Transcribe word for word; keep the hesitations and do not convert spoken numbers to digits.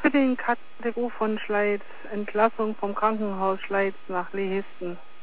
für den K T U von Schleiz, Entlassung vom Krankenhaus Schleiz nach Lehisten.